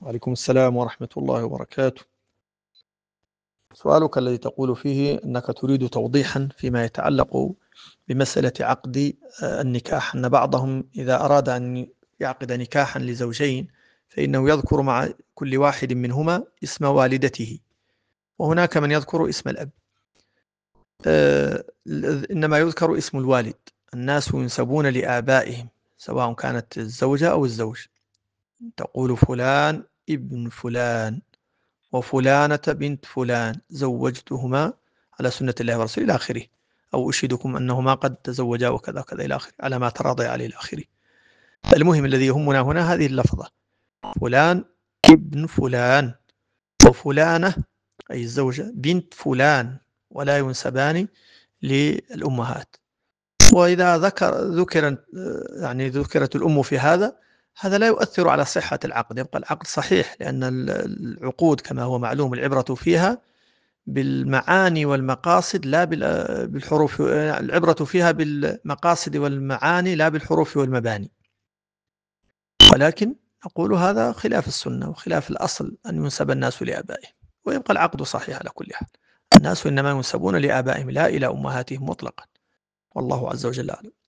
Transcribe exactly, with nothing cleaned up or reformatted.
وعليكم السلام ورحمة الله وبركاته. سؤالك الذي تقول فيه أنك تريد توضيحا فيما يتعلق بمسألة عقد النكاح، أن بعضهم إذا أراد أن يعقد نكاحا لزوجين فإنه يذكر مع كل واحد منهما اسم والدته، وهناك من يذكر اسم الأب. إنما يذكر اسم الوالد. الناس ينسبون لآبائهم سواء كانت الزوجة أو الزوج، تقول فلان ابن فلان وفلانة بنت فلان زوجتهما على سنة الله ورسوله إلى آخره، أو أشهدكم أنهما قد تزوجا وكذا وكذا إلى آخره، على ما تراضي عليه إلى آخره. المهم الذي يهمنا هنا هذه اللفظة، فلان ابن فلان وفلانة أي الزوجة بنت فلان، ولا ينسبان للأمهات. وإذا ذكر ذكرت يعني ذكرت الأم في هذا هذا لا يؤثر على صحة العقد، يبقى العقد صحيح، لأن العقود كما هو معلوم العبرة فيها بالمعاني والمقاصد لا بالحروف، العبرة فيها بالمقاصد والمعاني لا بالحروف والمباني. ولكن أقول هذا خلاف السنة وخلاف الأصل أن ينسب الناس لآبائهم، ويبقى العقد صحيح على كل حال. الناس إنما ينسبون لآبائهم لا إلى أمهاتهم مطلقا، والله عز وجل أعلم.